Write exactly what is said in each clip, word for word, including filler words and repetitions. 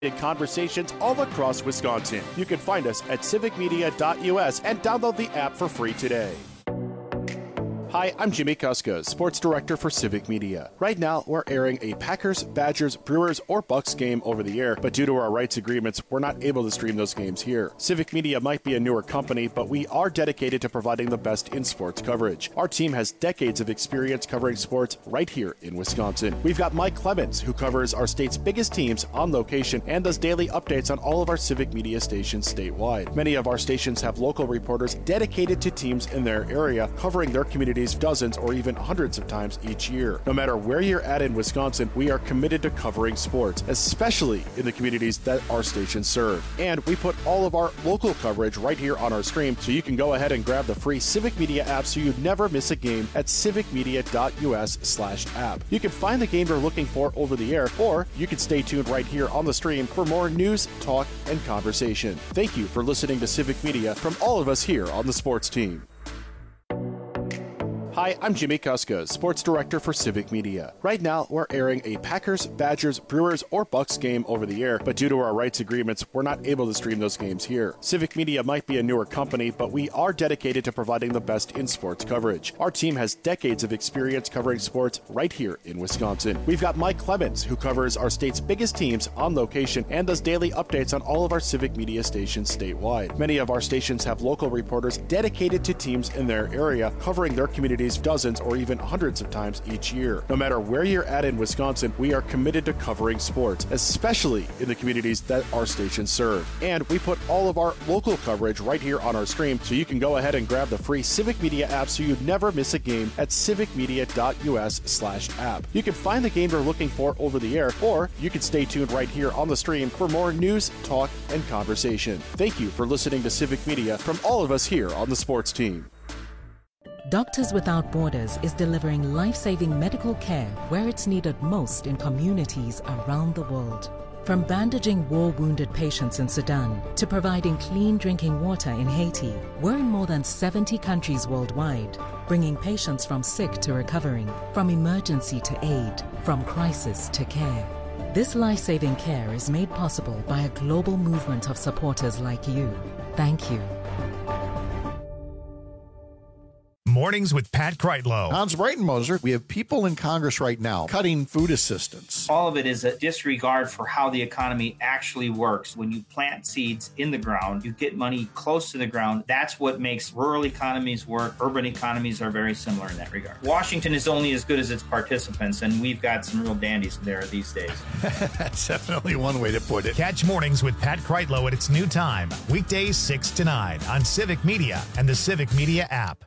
Conversations all across Wisconsin. You can find us at civic media dot U S and download the app for free today. Hi, I'm Jimmy Kuska, Sports Director for Civic Media. Right now, we're airing a Packers, Badgers, Brewers, or Bucks game over the air, but due to our rights agreements, we're not able to stream those games here. Civic Media might be a newer company, but we are dedicated to providing the best in sports coverage. Our team has decades of experience covering sports right here in Wisconsin. We've got Mike Clemens, who covers our state's biggest teams on location and does daily updates on all of our Civic Media stations statewide. Many of our stations have local reporters dedicated to teams in their area, covering their communities dozens or even hundreds of times each year. No matter where you're at in Wisconsin, we are committed to covering sports, especially in the communities that our stations serve. And we put all of our local coverage right here on our stream, so you can go ahead and grab the free Civic Media app so you never miss a game at civic media dot U S slash app. You can find the game you're looking for over the air, or you can stay tuned right here on the stream for more news, talk, and conversation. Thank you for listening to Civic Media from all of us here on the sports team. Hi, I'm Jimmy Kuska, Sports Director for Civic Media. Right now, we're airing a Packers, Badgers, Brewers, or Bucks game over the air, but due to our rights agreements, we're not able to stream those games here. Civic Media might be a newer company, but we are dedicated to providing the best in sports coverage. Our team has decades of experience covering sports right here in Wisconsin. We've got Mike Clemens, who covers our state's biggest teams on location and does daily updates on all of our Civic Media stations statewide. Many of our stations have local reporters dedicated to teams in their area, covering their communities dozens or even hundreds of times each year. No matter where you're at in Wisconsin, we are committed to covering sports, especially in the communities that our stations serve. And we put all of our local coverage right here on our stream, so you can go ahead and grab the free Civic Media app so you never miss a game at civic media dot U S slash app. You can find the game you're looking for over the air, or you can stay tuned right here on the stream for more news, talk, and conversation. Thank you for listening to Civic Media from all of us here on the sports team. Doctors Without Borders is delivering life-saving medical care where it's needed most in communities around the world. From bandaging war-wounded patients in Sudan to providing clean drinking water in Haiti, we're in more than seventy countries worldwide, bringing patients from sick to recovering, from emergency to aid, from crisis to care. This life-saving care is made possible by a global movement of supporters like you. Thank you. Mornings with Pat Kreitlow. Hans Breitenmoser, we have people in Congress right now cutting food assistance. All of it is a disregard for how the economy actually works. When you plant seeds in the ground, you get money close to the ground. That's what makes rural economies work. Urban economies are very similar in that regard. Washington is only as good as its participants, and we've got some real dandies there these days. That's definitely one way to put it. Catch Mornings with Pat Kreitlow at its new time, weekdays six to nine on Civic Media and the Civic Media app.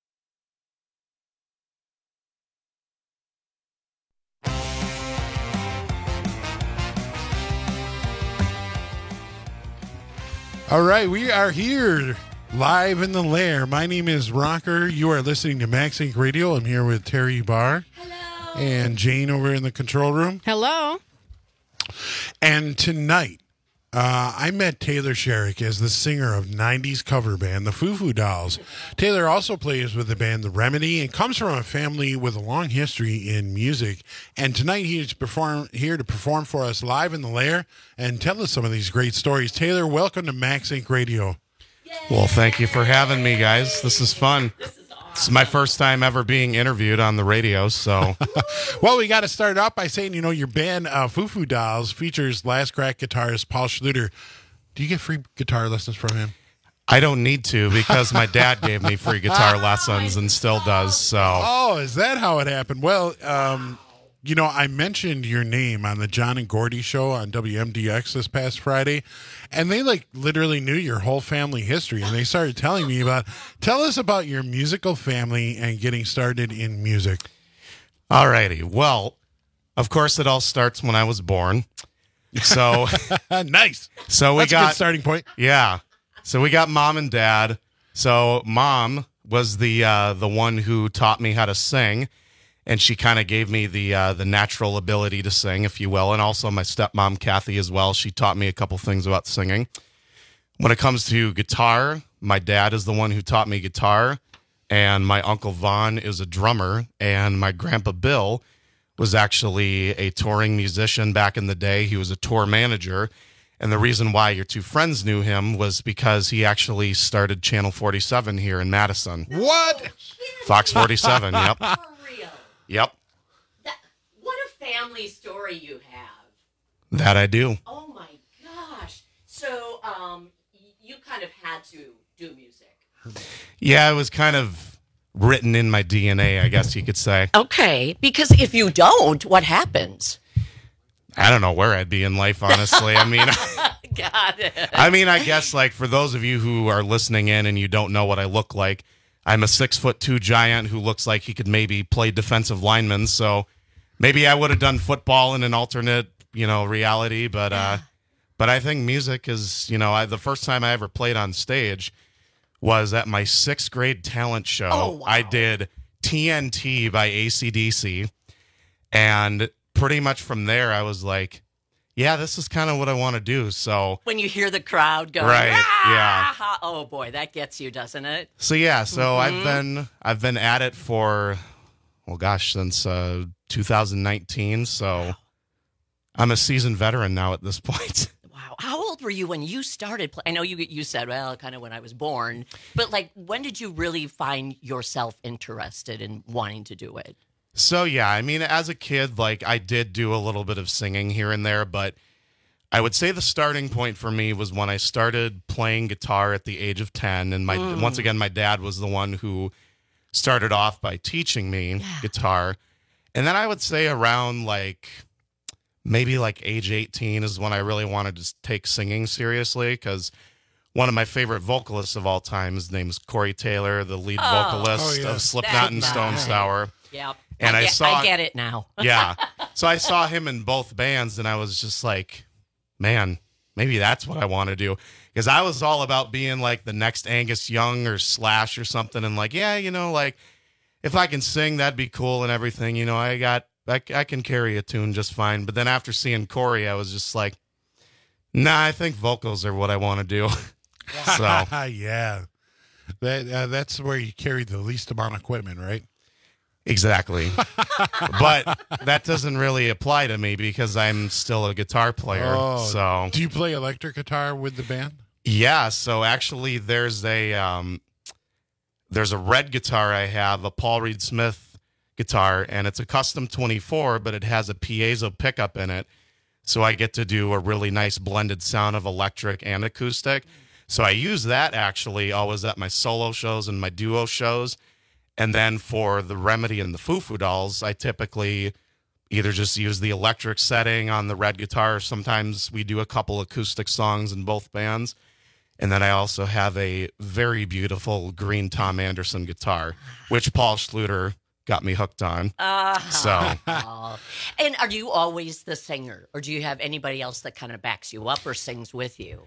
All right, we are here live in the lair. My name is Rocker. You are listening to Max Inc Radio. I'm here with Terry Barr. Hello. And Jane over in the control room. Hello. And tonight, uh, I met Taylor Sherrick as the singer of nineties cover band, the Foo Foo Dolls. Taylor also plays with the band The Remedy and comes from a family with a long history in music. And tonight he is perform, here to perform for us live in the lair and tell us some of these great stories. Taylor, welcome to Max Inc Radio. Yay. Well, thank you for having me, guys. This is fun. This is awesome. This is my first time ever being interviewed on the radio, so. Well, we got to start off by saying, you know, your band, uh, Foo Foo Dolls, features Last Crack guitarist Paul Schluter. Do you get free guitar lessons from him? I don't need to because my dad gave me free guitar lessons and still does, so. Oh, is that how it happened? Well, um, you know, I mentioned your name on the John and Gordy show on W M D X this past Friday, and they, like, literally knew your whole family history, and they started telling me about, tell us about your musical family and getting started in music. All righty. Well, of course, it all starts when I was born. So nice. So we That's got a good starting point. Yeah. So we got mom and dad. So mom was the uh, the one who taught me how to sing, and she kind of gave me the uh, the natural ability to sing, if you will. And also my stepmom Kathy as well. She taught me a couple things about singing. When it comes to guitar, my dad is the one who taught me guitar, and my uncle Vaughn is a drummer, and my grandpa Bill was actually a touring musician back in the day. He was a tour manager, And the reason why your two friends knew him was because he actually started Channel forty-seven here in Madison. What? Fox forty-seven, yep. For real. Yep, That, what a family story you have. that I do. Oh my gosh. So, um, y- you kind of had to do music. Yeah, it was kind of written in my D N A, I guess you could say. Okay, because if you don't, what happens? I don't know where I'd be in life, honestly. I mean, Got it. I mean, I guess like for those of you who are listening in and you don't know what I look like, I'm a six foot two giant who looks like he could maybe play defensive lineman. So maybe I would have done football in an alternate, you know, reality. But uh, but I think music is, you know, I, the first time I ever played on stage was at my sixth grade talent show. Oh, wow. I did T N T by A C D C, and pretty much from there I was like, yeah, this is kind of what I want to do. So When you hear the crowd go, Right, "Ah!" Oh boy, that gets you, doesn't it? So yeah, so Mm-hmm. I've been I've been at it for, well, gosh, since uh, two thousand nineteen. So I'm a seasoned veteran now at this point. Wow. How old were you when you started playing? I know you you said, well, kind of when I was born, but like, when did you really find yourself interested in wanting to do it? So yeah, I mean, as a kid, like I did do a little bit of singing here and there, but I would say the starting point for me was when I started playing guitar at the age of ten, and my once again, my dad was the one who started off by teaching me guitar, and then I would say around like maybe like age eighteen is when I really wanted to take singing seriously, because one of my favorite vocalists of all time, his name is Corey Taylor, the lead Oh. vocalist Oh, yeah. of Slipknot That's and Stone nice. Sour. Yep. And I get, saw- I get it now. Yeah. So I saw him in both bands, and I was just like, man, maybe that's what I want to do. Because I was all about being like the next Angus Young or Slash or something. And like, yeah, you know, like if I can sing, that'd be cool and everything. You know, I got, I, I can carry a tune just fine. But then after seeing Corey, I was just like, nah, I think vocals are what I want to do. So, yeah. That uh, that's where you carry the least amount of equipment, right? exactly. But that doesn't really apply to me because I'm still a guitar player. Oh. So Do you play electric guitar with the band? yeah, so actually there's a um, there's a red guitar I have, a Paul Reed Smith guitar, and it's a custom twenty-four, but it has a piezo pickup in it. So I get to do a really nice blended sound of electric and acoustic. So I use that actually always at my solo shows and my duo shows. And then for the Remedy and the Foo Foo Dolls, I typically either just use the electric setting on the red guitar. Sometimes we do a couple acoustic songs in both bands. And then I also have a very beautiful green Tom Anderson guitar, which Paul Schluter got me hooked on. Uh, So oh. And are you always the singer, or do you have anybody else that kind of backs you up or sings with you?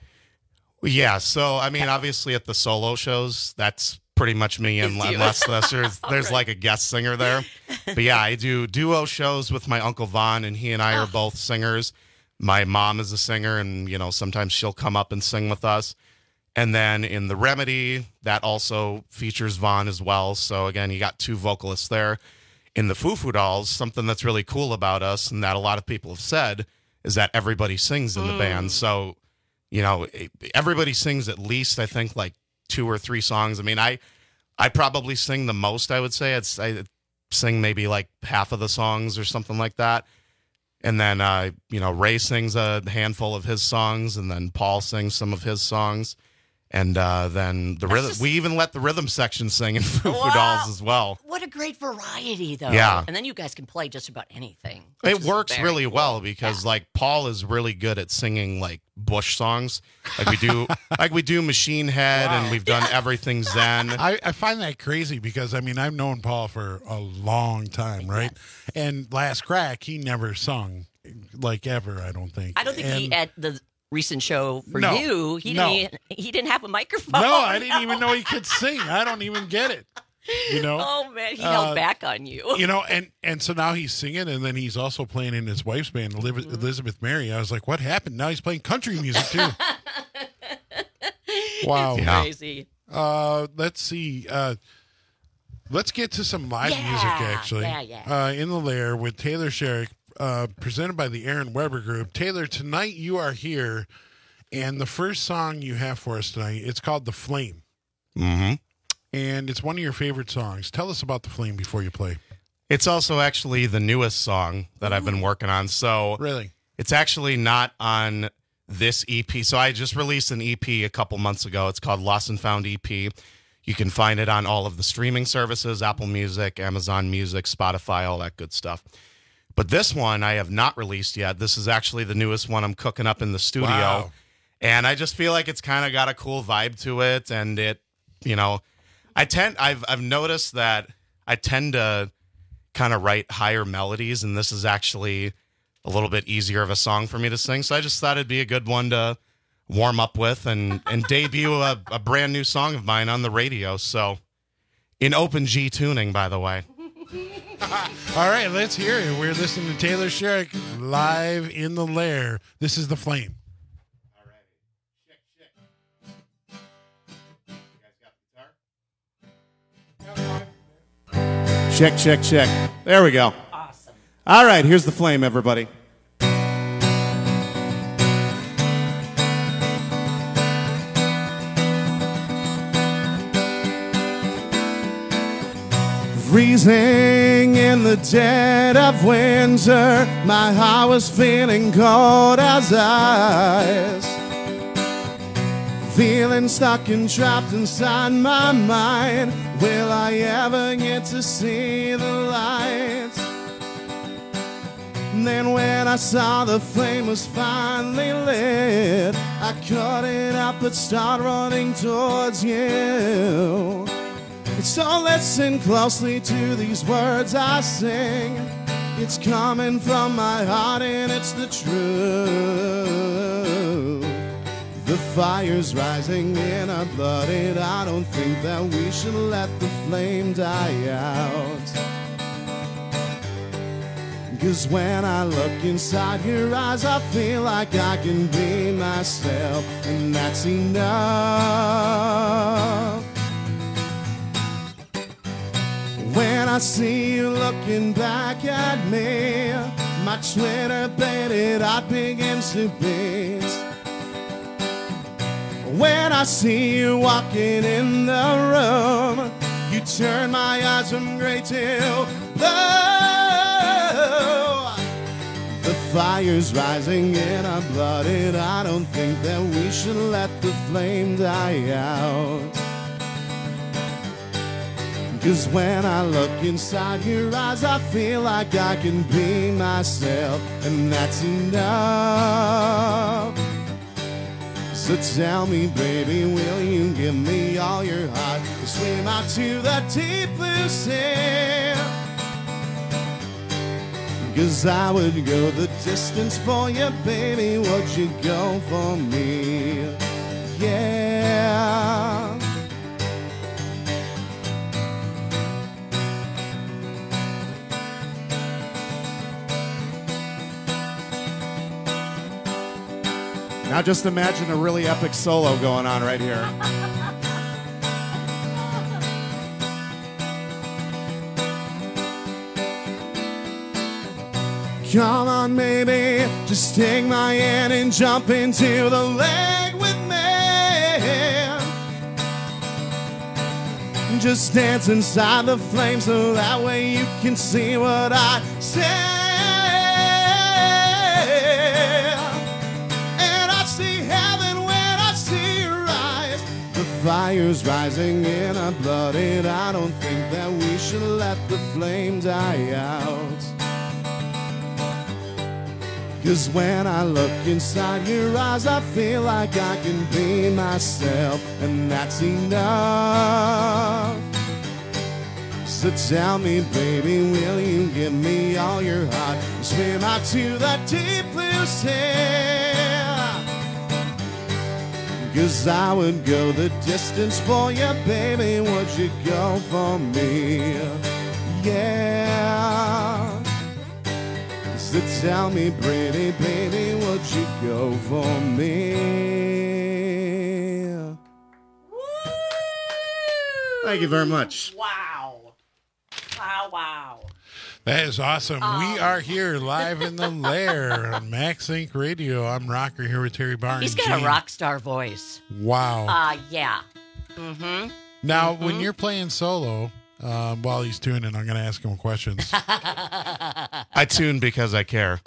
yeah, so I mean, obviously at the solo shows, that's pretty much me, It's you. unless there's there's, there's right. like a guest singer there. But yeah, I do duo shows with my Uncle Vaughn, and he and I are both singers. My mom is a singer, and you know sometimes she'll come up and sing with us. And then in the Remedy, that also features Vaughn as well. So again, you got two vocalists there. In the Foo Foo Dolls, something that's really cool about us, and that a lot of people have said, is that everybody sings in the band. So, you know, everybody sings at least, I think, like two or three songs. I mean, I I probably sing the most, I would say. It's, I sing maybe like half of the songs or something like that. And then, uh, you know, Ray sings a handful of his songs, and then Paul sings some of his songs. And uh, then the rhythm, just- we even let the rhythm section sing in Foo Foo Wow. Dolls as well. What a great variety, though. Yeah. And then you guys can play just about anything. which It is works very really cool. well because like Paul is really good at singing like Bush songs. Like we do like we do Machine Head and we've done Everything Zen. I, I find that crazy because, I mean, I've known Paul for a long time, right? And Last Crack, he never sung, like, ever, I don't think. I don't think he And- at the recent show for No, you. He no. didn't. Even, he didn't have a microphone. No, I didn't even know he could sing. I don't even get it. You know? Oh man, he Uh, held back on you. You know, and and so now he's singing, and then he's also playing in his wife's band, Eliv- Elizabeth Mary. I was like, what happened? Now he's playing country music too. Wow. Yeah. Crazy. Uh, let's see. Uh, let's get to some live Yeah, music, actually. yeah, yeah. Uh, in the Lair with Taylor Sherrick, uh, presented by the Aaron Weber Group. Taylor, tonight you are here And the first song you have for us tonight, it's called The Flame. Mm-hmm. And it's one of your favorite songs. Tell us about The Flame before you play. It's also actually the newest song that I've been working on. So Really? it's actually not on this E P. So I just released an E P a couple months ago. It's called Lost and Found E P. You can find it on all of the streaming services, Apple Music, Amazon Music, Spotify, all that good stuff. But this one I have not released yet. This is actually the newest one I'm cooking up in the studio. Wow. And I just feel like it's kind of got a cool vibe to it. And it, you know, I tend, I've, I've noticed that I tend to kind of write higher melodies, and this is actually a little bit easier of a song for me to sing. So I just thought it'd be a good one to warm up with and, and debut a, a brand new song of mine on the radio. So in open G tuning, by the way. All right, let's hear it. We're listening to Taylor Sherrick live in the lair. This is The Flame. All right. Check, check. You guys got the guitar? Check, check, check. There we go. Awesome. All right, here's The Flame, everybody. Freezing in the dead of winter, my heart was feeling cold as ice. Feeling stuck and trapped inside my mind. Will I ever get to see the light? And then when I saw the flame was finally lit, I couldn't help but start running towards you. So listen closely to these words I sing. It's coming from my heart and it's the truth. The fire's rising in our blood, and I don't think that we should let the flame die out. 'Cause when I look inside your eyes, I feel like I can be myself, and that's enough. When I see you looking back at me, my Twitter-baited heart begins to beat. When I see you walking in the room, you turn my eyes from gray to blue. The fire's rising in our blood, and I don't think that we should let the flame die out. 'Cause when I look inside your eyes, I feel like I can be myself, and that's enough. So tell me, baby, will you give me all your heart to swim out to the deep blue sea? 'Cause I would go the distance for you, baby, would you go for me? Yeah. Now just imagine a really epic solo going on right here. Come on, baby, just take my hand and jump into the lake with me. Just dance inside the flame so that way you can see what I say. Fire's rising in our blood, and I don't think that we should let the flame die out. 'Cause when I look inside your eyes, I feel like I can be myself, and that's enough. So tell me, baby, will you give me all your heart and swim out to the deep blue sea? 'Cause I would go the distance for you, baby, would you go for me? Yeah. So tell me, pretty baby, would you go for me? Woo! Thank you very much. Wow. Wow, wow. That is awesome. Um, we are here live in the lair on Max Inc Radio. I'm Rocker here with Terry Barnes. He's got a rock star voice. Wow. Uh, yeah. Mm-hmm. Now, mm-hmm. when you're playing solo, um, while he's tuning, I'm going to ask him questions. I tune because I care.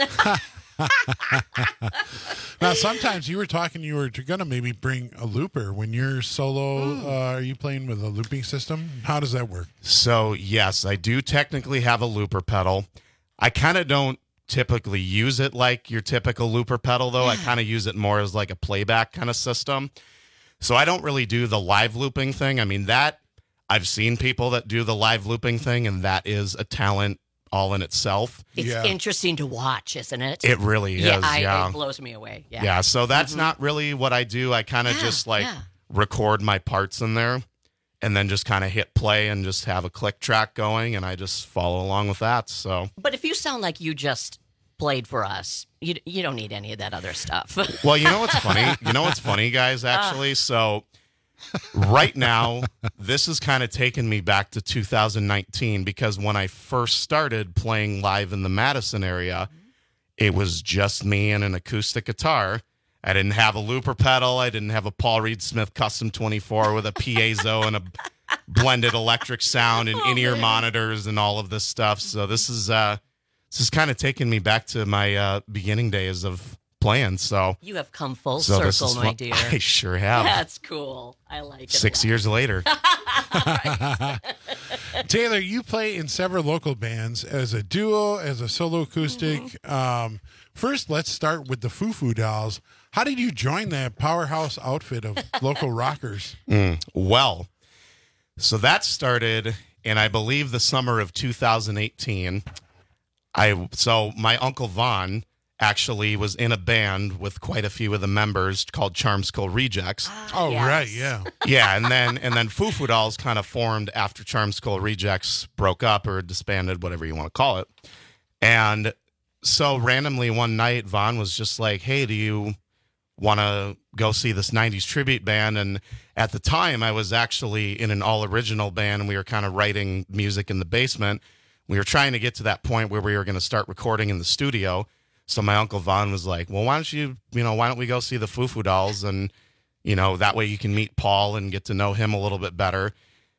Now, sometimes you were talking, you were going to maybe bring a looper. When you're solo, Mm. uh, are you playing with a looping system? How does that work? So, yes, I do technically have a looper pedal. I kind of don't typically use it like your typical looper pedal, though. I kind of use it more as like a playback kind of system. So I don't really do the live looping thing. I mean, that I've seen people that do the live looping thing, and that is a talent all in itself. It's Yeah. interesting to watch, isn't it? It really is, yeah. I, yeah. It blows me away. Yeah. Yeah, so that's not really what I do. I kind of Yeah, just like yeah. record my parts in there and then just kind of hit play and just have a click track going, and I just follow along with that. So, But if you sound like you just played for us, you you don't need any of that other stuff. well, you know what's funny? You know what's funny, guys, actually? So, right now, this is kind of taking me back to two thousand nineteen because when I first started playing live in the Madison area, it was just me and an acoustic guitar. I didn't have a looper pedal. I didn't have a Paul Reed Smith Custom twenty-four with a piezo and a blended electric sound and Oh, in-ear man. monitors and all of this stuff. So this is uh, this is kind of taking me back to my uh, beginning days of playing. So, You have come full so this circle, is my fun. dear. I sure have. That's cool. I like it. a Six lot. years later. Taylor, you play in several local bands as a duo, as a solo acoustic. Mm-hmm. Um, first, let's start with the Foo Foo Dolls. How did you join that powerhouse outfit of local rockers? Mm, well, so that started in, I believe, the summer of two thousand eighteen. I so my uncle Vaughn actually was in a band with quite a few of the members called Charm Skull Rejects. Oh, Yes. right, yeah. Yeah, and then and then Foo Foo Dolls kind of formed after Charm Skull Rejects broke up or disbanded, whatever you want to call it. And so randomly one night, Vaughn was just like, "Hey, do you want to go see this nineties tribute band?" And at the time, I was actually in an all original band, and we were kind of writing music in the basement. We were trying to get to that point where we were going to start recording in the studio. So my uncle Vaughn was like, "Well, why don't you, you know, why don't we go see the Foo Foo Dolls, and you know, that way you can meet Paul and get to know him a little bit better."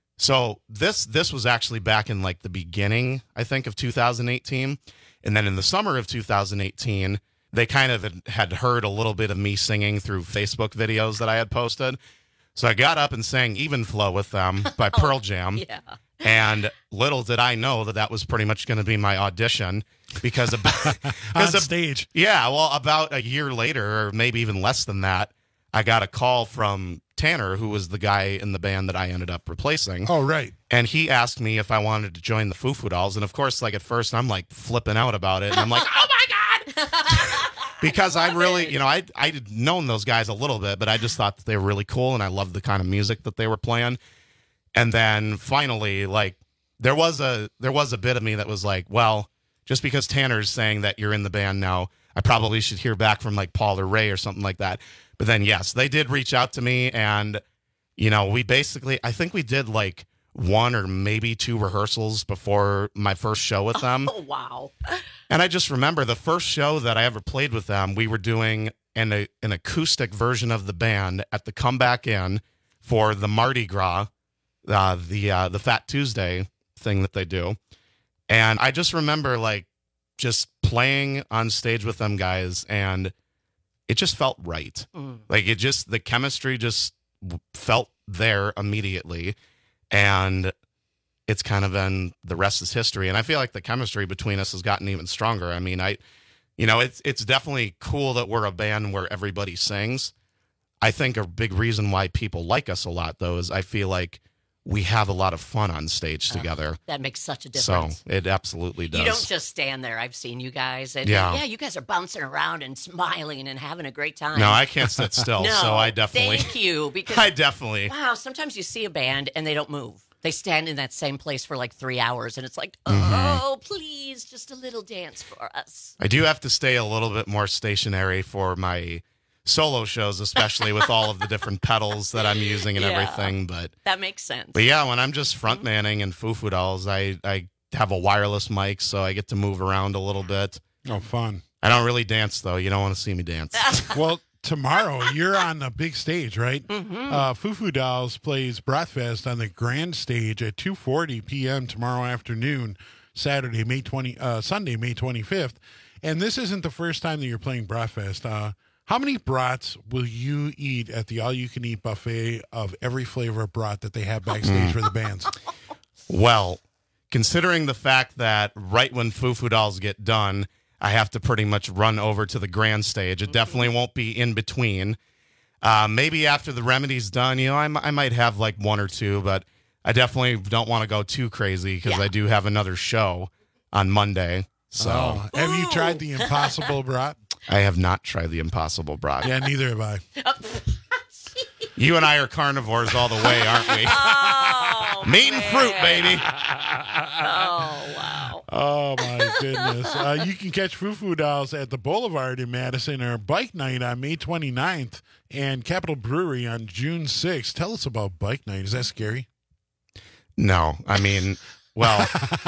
So this this was actually back in like the beginning, I think, of two thousand eighteen, and then in the summer of two thousand eighteen, they kind of had heard a little bit of me singing through Facebook videos that I had posted. So I got up and sang "Even Flow" with them by Pearl Jam. Yeah. And little did I know that that was pretty much going to be my audition because about, On because of, stage. yeah, well, about a year later, or maybe even less than that, I got a call from Tanner, who was the guy in the band that I ended up replacing. Oh, right. And he asked me if I wanted to join the Foo Foo Dolls. And of course, like at first, I'm like flipping out about it. And I'm like, oh my God. Because I, really, you know, I I'd known those guys a little bit, but I just thought that they were really cool. And I loved the kind of music that they were playing. And then finally, like, there was a there was a bit of me that was like, well, just because Tanner's saying that you're in the band now, I probably should hear back from like Paul or Ray or something like that. But then, yes, they did reach out to me, and, you know, we basically, I think we did like one or maybe two rehearsals before my first show with them. Oh, wow. And I just remember the first show that I ever played with them, we were doing an, a, an acoustic version of the band at the Comeback Inn for the Mardi Gras, uh, the uh, the Fat Tuesday thing that they do. And I just remember like just playing on stage with them guys, and it just felt right. Mm. Like it just, the chemistry just w- felt there immediately. And it's kind of been, the rest is history. And I feel like the chemistry between us has gotten even stronger. I mean, I, you know, it's, it's definitely cool that we're a band where everybody sings. I think a big reason why people like us a lot, though, is I feel like we have a lot of fun on stage together. That makes such a So difference. it absolutely does. You don't just stand there. I've seen you guys. And Yeah. yeah, you guys are bouncing around and smiling and having a great time. No, I can't sit still. No, so I definitely, Thank you. Because, I definitely, wow, sometimes you see a band and they don't move. They stand in that same place for like three hours, and it's like, Mm-hmm. oh, please, just a little dance for us. I do have to stay a little bit more stationary for my solo shows, especially with all of the different pedals that I'm using and Yeah. everything. But That makes sense. but yeah, when I'm just front manning and Foo Foo Dolls, I I have a wireless mic, so I get to move around a little bit. Oh, fun. I don't really dance, though. You don't want to see me dance. Well, tomorrow you're on the big stage, right? Mm-hmm. Uh, Foo Foo Dolls plays Bratfest on the grand stage at two forty p.m. tomorrow afternoon, Saturday, May twentieth, uh, Sunday, May twenty-fifth. And this isn't the first time that you're playing Bratfest. Uh, how many brats will you eat at the all-you-can-eat buffet of every flavor of brat that they have backstage for the bands? Well, considering the fact that right when Foo Foo Dolls get done, I have to pretty much run over to the grand stage. It definitely won't be in between. Uh, maybe after the Remedy's done, you know, I, m- I might have like one or two, but I definitely don't want to go too crazy because Yeah. I do have another show on Monday. So Oh, have you tried the Impossible Brat? I have not tried the Impossible Brat. Yeah, neither have I. You and I are carnivores all the way, aren't we? Oh, Meat and fruit, baby. Oh, wow. Oh, my goodness. Uh, you can catch Foo Foo Dolls at the Boulevard in Madison or Bike Night on May twenty-ninth and Capitol Brewery on June sixth. Tell us about Bike Night. Is that scary? No, I mean, well,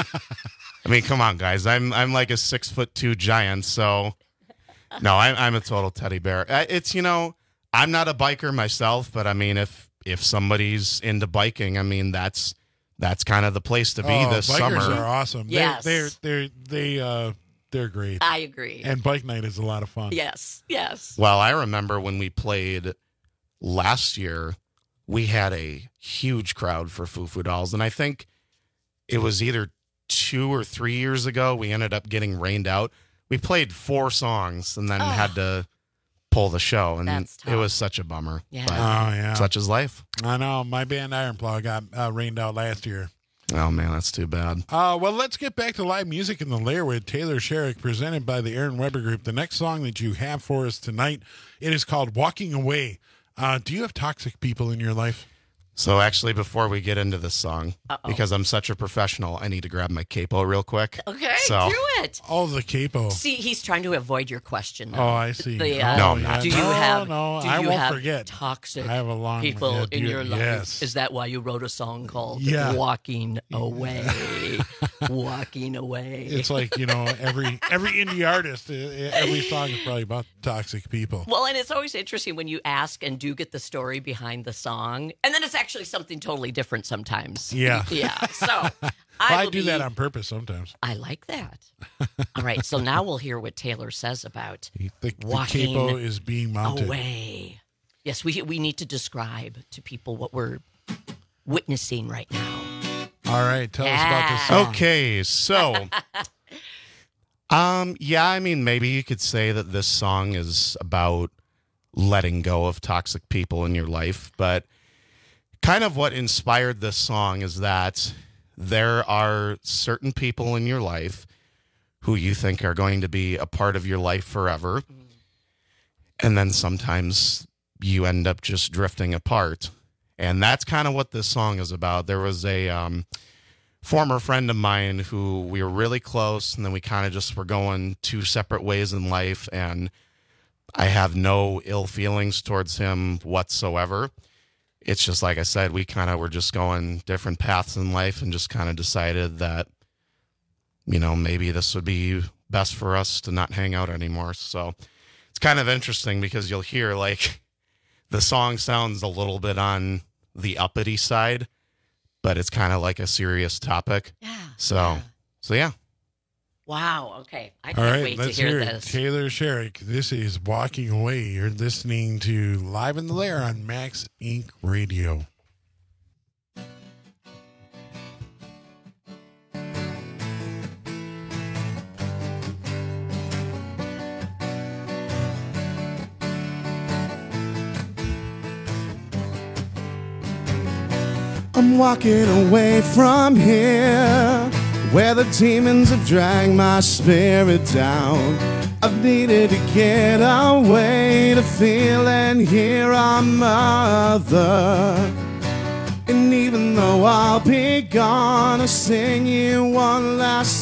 I mean, come on, guys. I'm I'm like a six foot two giant, so no, I'm I'm a total teddy bear. I- It's you know, I'm not a biker myself, but I mean, if if somebody's into biking, I mean, that's that's kind of the place to be Oh, this bikers summer. are awesome. Yes. They're they're they're they uh they're great. I agree. And Bike Night is a lot of fun. Yes, yes. Well, I remember when we played last year, we had a huge crowd for Foo Foo Dolls, and I think it was either two or three years ago we ended up getting rained out. We played four songs and then Oh. had to pull the show, and That's tough. it was such a bummer. Yeah. But Oh, yeah. such is life. I know. My band Ironplow got uh, rained out last year. Oh man, that's too bad. Uh, well, let's get back to live music in the lair with Taylor Sherrick, presented by the Aaron Weber Group. The next song that you have for us tonight, it is called Walking Away. Uh, do you have toxic people in your life? So actually, before we get into this song, Uh-oh. because I'm such a professional, I need to grab my capo real quick. Okay, So- do it. Oh, the capo. See, he's trying to avoid your question. Though. Oh, I see. The, Oh, uh, No, I'm yeah. not. Do you no, have? No, do I you won't have forget. toxic I have a long people yeah, in you- your life? yes. Is that why you wrote a song called Yeah. "Walking Away"? Walking away. It's like, you know, every every indie artist, uh, every song is probably about toxic people. Well, and it's always interesting when you ask and do get the story behind the song, and then it's actually something totally different sometimes. Yeah. Yeah. So I, Well, I will do be- that on purpose sometimes. I like that. All right. So now we'll hear what Taylor says about The, the Walking capo is being mounted. away. Yes, we we need to describe to people what we're witnessing right now. All right, tell us Yeah. about this song. Okay, so um yeah, I mean maybe you could say that this song is about letting go of toxic people in your life, but kind of what inspired this song is that there are certain people in your life who you think are going to be a part of your life forever. And then sometimes you end up just drifting apart. And that's kind of what this song is about. There was a um, former friend of mine who we were really close, and then we kind of just were going two separate ways in life. And I have no ill feelings towards him whatsoever. It's just like I said, we kind of were just going different paths in life and just kind of decided that, you know, maybe this would be best for us to not hang out anymore. So it's kind of interesting because you'll hear like the song sounds a little bit on the uppity side, but it's kind of like a serious topic. Yeah. So, yeah. so yeah. Wow. Okay. I All can't right, wait to let's hear, hear it. this. Taylor Sherrick. This is Walking Away. You're listening to Live in the Lair on Max Inc Radio. I'm walking away from here, where the demons have dragged my spirit down. I've needed to get away to feel and hear our mother. And even though I'll be gone, I'll sing you one last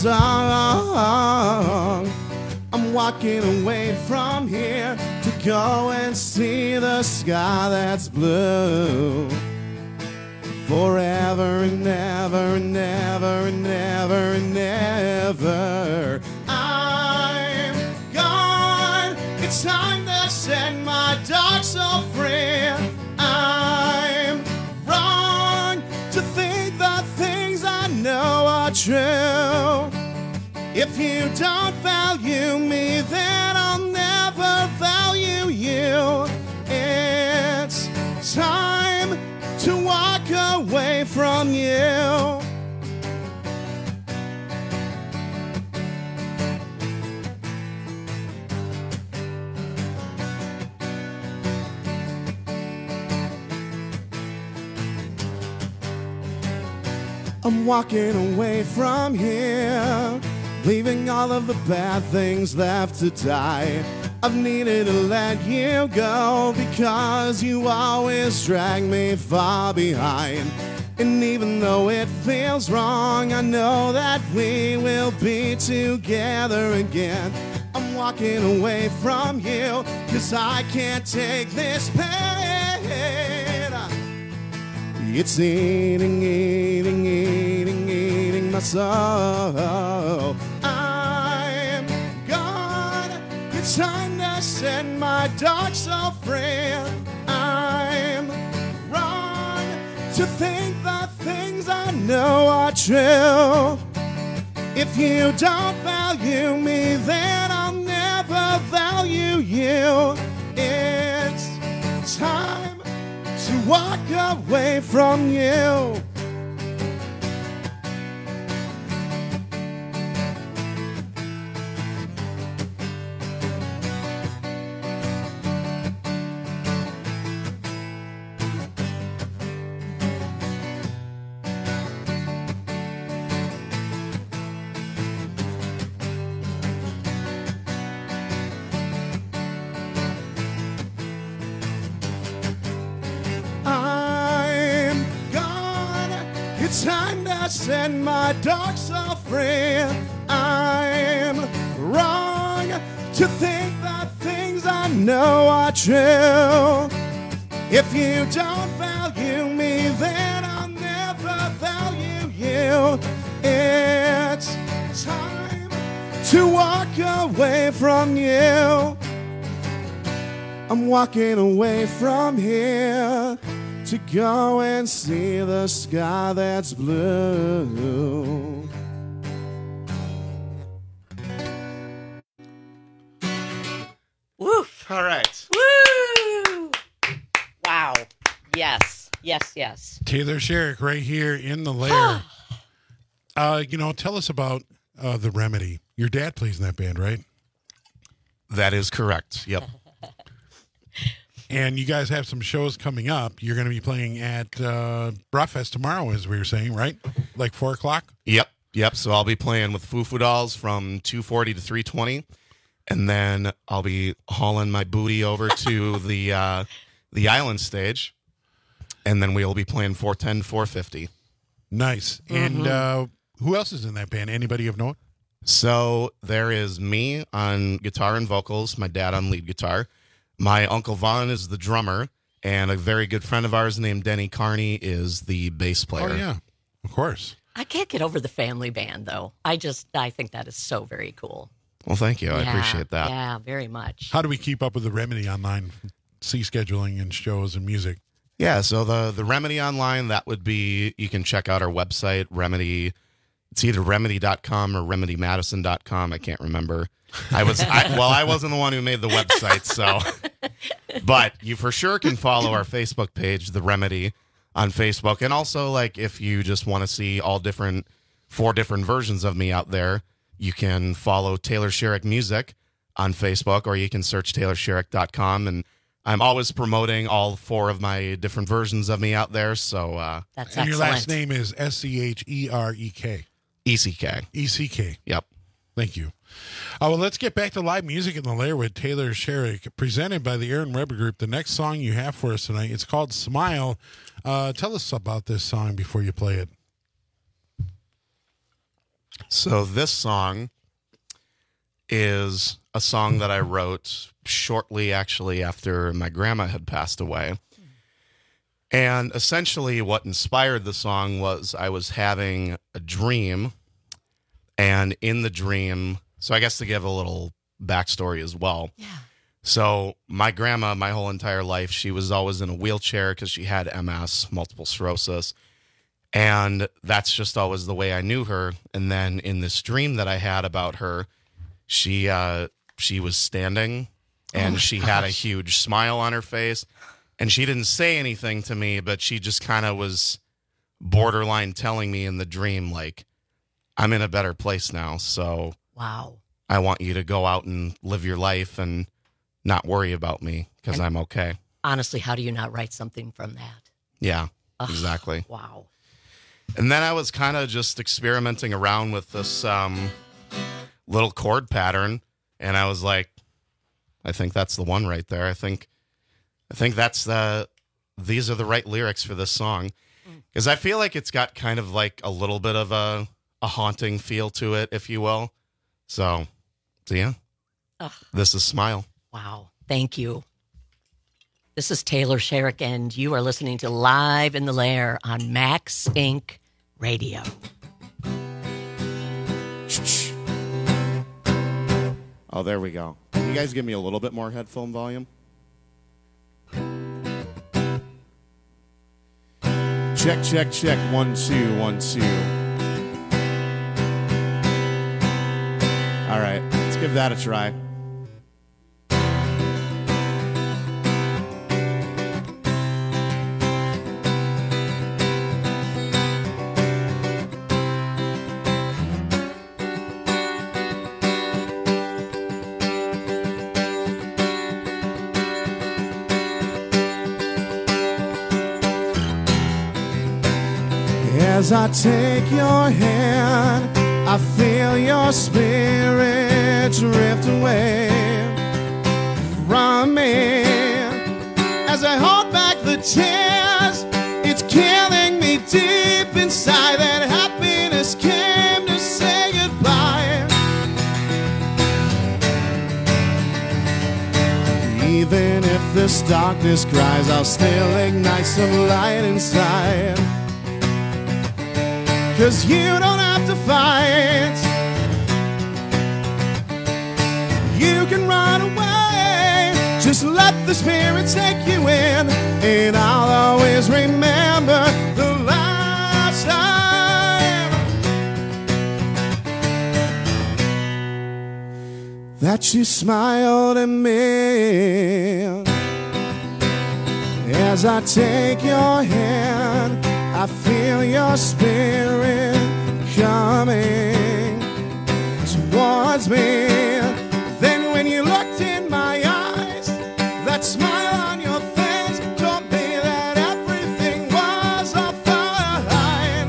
song. I'm walking away from here to go and see the sky that's blue. forever and ever and ever and ever and ever. I'm gone. It's time to set my dark soul free. I'm wrong to think the things I know are true. If you don't value me, then I'll never value you. It's time to walk away from you. I'm walking away from here, leaving all of the bad things left to die. I've needed to let you go because you always drag me far behind. And even though it feels wrong, I know that we will be together again. I'm walking away from you because I can't take this pain. It's eating, eating, eating, eating my soul. I'm gone. It's time to set my dark soul free. I'm wrong to think the things I know are true. If you don't value me, then I'll never value you. It's time to walk away from you. Time to set my dark soul free. I'm wrong to think that things I know are true. If you don't value me, then I'll never value you. It's time to walk away from you. I'm walking away from here to go and see the sky that's blue. Woof. All right. Woo! Wow. Yes. Yes, yes. Taylor Sherrick right here in the lair. uh, you know, tell us about uh, The Remedy. Your dad plays in that band, right? That is correct. Yep. And you guys have some shows coming up. You're going to be playing at uh, Bratfest tomorrow, as we were saying, right? Like four o'clock? Yep. Yep. So I'll be playing with Foo Foo Dolls from two forty to three twenty. And then I'll be hauling my booty over to the uh, the island stage. And then we'll be playing four ten to four fifty. Nice. Mm-hmm. And uh, who else is in that band? Anybody of note? So there is me on guitar and vocals, my dad on lead guitar. My Uncle Vaughn is the drummer, and a very good friend of ours named Denny Carney is the bass player. Oh, yeah, of course. I can't get over the family band, though. I just, I think that is so very cool. Well, thank you. I yeah, appreciate that. Yeah, very much. How do we keep up with The Remedy online? See scheduling and shows and music. Yeah, so the, the Remedy online, that would be, you can check out our website, Remedy. It's either remedy dot com or remedy madison dot com. I can't remember. I was I, well, I wasn't the one who made the website, so. But you for sure can follow our Facebook page, The Remedy, on Facebook, and also like if you just want to see all different four different versions of me out there, you can follow Taylor Sherrick Music on Facebook, or you can search taylor sherrick dot com, and I'm always promoting all four of my different versions of me out there. So uh, that's and excellent. Your last name is S C H E R E K. E C K. E C K. Yep. Thank you. Uh, well, let's get back to live music in the lair with Taylor Sherrick, presented by the Aaron Weber Group. The next song you have for us tonight, it's called Smile. Uh, tell us about this song before you play it. So this song is a song that I wrote shortly, actually, after my grandma had passed away. And essentially what inspired the song was I was having a dream, and in the dream, so I guess to give a little backstory as well. Yeah. So my grandma, my whole entire life, she was always in a wheelchair because she had M S, multiple sclerosis. And that's just always the way I knew her. And then in this dream that I had about her, she uh, she was standing, and oh she gosh. had a huge smile on her face. And she didn't say anything to me, but she just kind of was borderline telling me in the dream, like, I'm in a better place now. So wow, I want you to go out and live your life and not worry about me because I'm okay. Honestly, how do you not write something from that? Yeah, Ugh, exactly. Wow. And then I was kind of just experimenting around with this um, little chord pattern. And I was like, I think that's the one right there. I think I think that's the, these are the right lyrics for this song. Because I feel like it's got kind of like a little bit of a, a haunting feel to it, if you will. So, so yeah, Ugh. This is Smile. Wow. Thank you. This is Taylor Sherrick, and you are listening to Live in the Lair on Max Inc Radio. Oh, there we go. Can you guys give me a little bit more headphone volume? Check, check, check. One, two, one, two. All right, let's give that a try. As I take your hand, I feel your spirit drift away from me. As I hold back the tears, it's killing me deep inside. That happiness came to say goodbye. Even if this darkness cries, I'll still ignite some light inside. 'Cause you don't have to fight. You can run away. Just let the spirit take you in. And I'll always remember the last time that you smiled at me. As I take your hand, I feel your spirit coming towards me. Then when you looked in my eyes, that smile on your face told me that everything was all fine.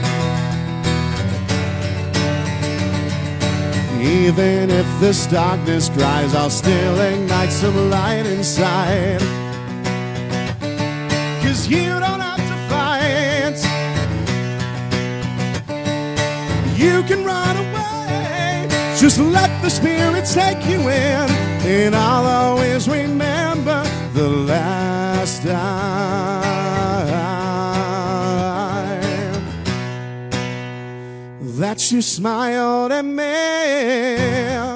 Even if this darkness cries, I'll still ignite some light inside. 'Cause you don't have to fight. You can run away. Just let the spirit take you in. And I'll always remember the last time that you smiled at me.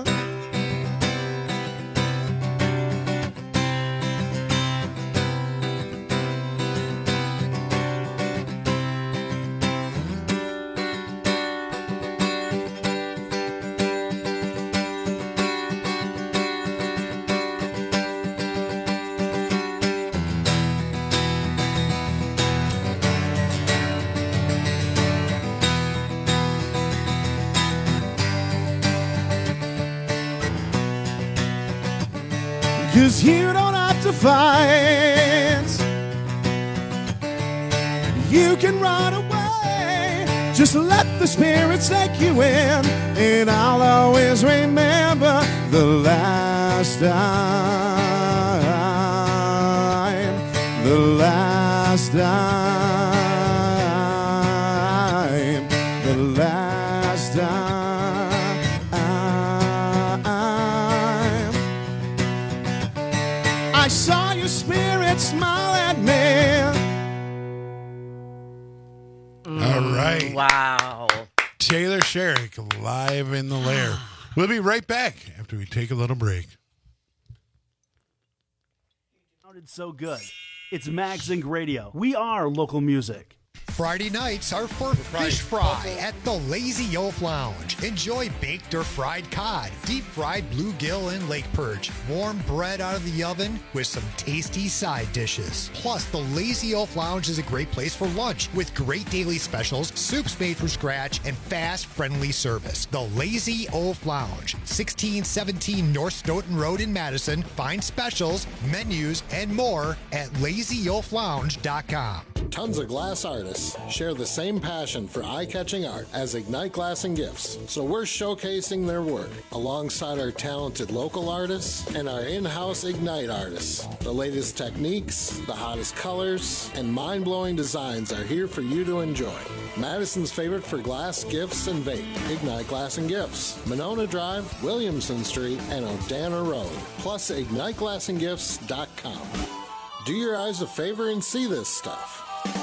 Cause you don't have to fight. You can run away. Just let the spirit take you in. And I'll always remember the last time. The last time. The last time. I saw your spirit smile at me. right. Wow. Taylor Sherrick live in the lair. We'll be right back after we take a little break. Sounded so good. It's Mag Zinc Radio. We are local music. Friday nights are for fish fry at the Lazy Oaf Lounge. Enjoy baked or fried cod, deep fried bluegill and lake perch, warm bread out of the oven with some tasty side dishes. Plus, the Lazy Oaf Lounge is a great place for lunch with great daily specials, soups made from scratch, and fast, friendly service. The Lazy Oaf Lounge, sixteen seventeen North Stoughton Road in Madison. Find specials, menus, and more at lazy oaf lounge dot com. Tons of glass artists share the same passion for eye-catching art as Ignite Glass and Gifts, so we're showcasing their work alongside our talented local artists and our in-house Ignite artists. The latest techniques, the hottest colors, and mind-blowing designs are here for you to enjoy. Madison's favorite for glass, gifts, and vape, Ignite Glass and Gifts, Monona Drive, Williamson Street, and Odana Road, plus ignite glass and gifts dot com. Do your eyes a favor and see this stuff.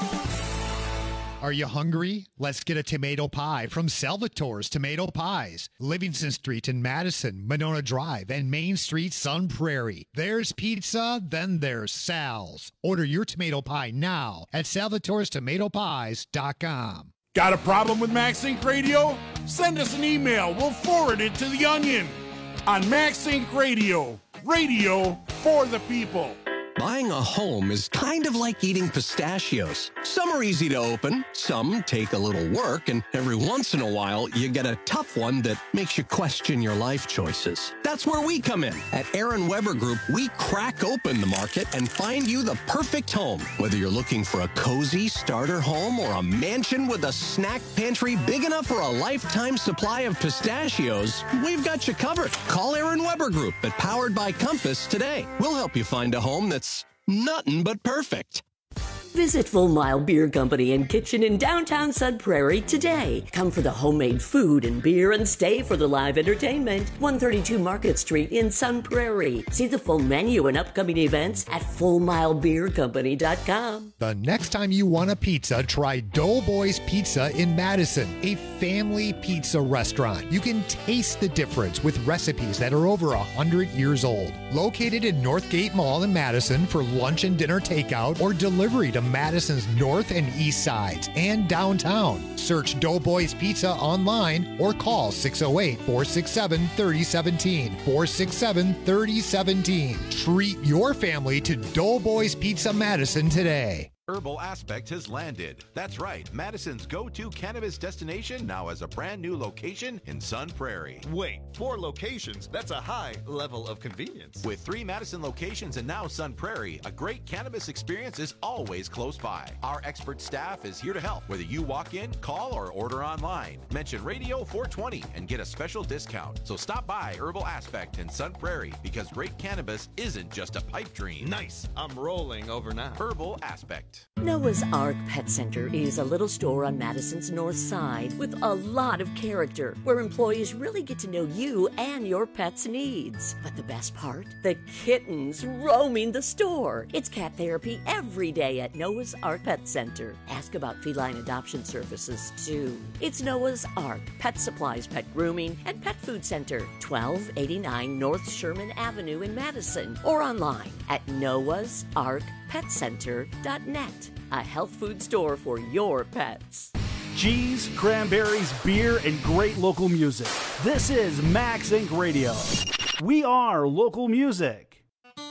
Are you hungry? Let's get a tomato pie from Salvatore's Tomato Pies. Livingston Street in Madison, Monona Drive, and Main Street, Sun Prairie. There's pizza, then there's Sal's. Order your tomato pie now at salvatores tomato pies dot com. Got a problem with Mag Zinc Radio? Send us an email. We'll forward it to The Onion on Mag Zinc Radio. Radio for the people. Buying a home is kind of like eating pistachios. Some are easy to open, some take a little work, and every once in a while, you get a tough one that makes you question your life choices. That's where we come in. At Aaron Weber Group, we crack open the market and find you the perfect home. Whether you're looking for a cozy starter home or a mansion with a snack pantry big enough for a lifetime supply of pistachios, we've got you covered. Call Aaron Weber Group at Powered by Compass today. We'll help you find a home that's nothing but perfect. Visit Full Mile Beer Company and Kitchen in downtown Sun Prairie today. Come for the homemade food and beer and stay for the live entertainment. one thirty-two Market Street in Sun Prairie. See the full menu and upcoming events at full mile beer company dot com. The next time you want a pizza, try Doughboys Pizza in Madison, a family pizza restaurant. You can taste the difference with recipes that are over one hundred years old. Located in Northgate Mall in Madison for lunch and dinner takeout or delivery to Madison's north and east sides and downtown. Search Doughboys Pizza online or call six oh eight, four six seven, three oh one seven, four six seven, three oh one seven. Treat your family to Doughboys Pizza Madison today. Herbal Aspect has landed. That's right, Madison's go-to cannabis destination now has a brand new location in Sun Prairie. Wait, four locations? That's a high level of convenience. With three Madison locations and now Sun Prairie, a great cannabis experience is always close by. Our expert staff is here to help, whether you walk in, call, or order online. Mention Radio four twenty and get a special discount. So stop by Herbal Aspect in Sun Prairie because great cannabis isn't just a pipe dream. Nice. I'm rolling over now. Herbal Aspect. Noah's Ark Pet Center is a little store on Madison's north side with a lot of character where employees really get to know you and your pet's needs. But the best part? The kittens roaming the store. It's cat therapy every day at Noah's Ark Pet Center. Ask about feline adoption services too. It's Noah's Ark Pet Supplies, Pet Grooming, and Pet Food Center, twelve eighty-nine North Sherman Avenue in Madison, or online at noahs ark pet center dot net. A health food store for your pets. Cheese, cranberries, beer, and great local music. This is Mag Zinc Radio. We are local music.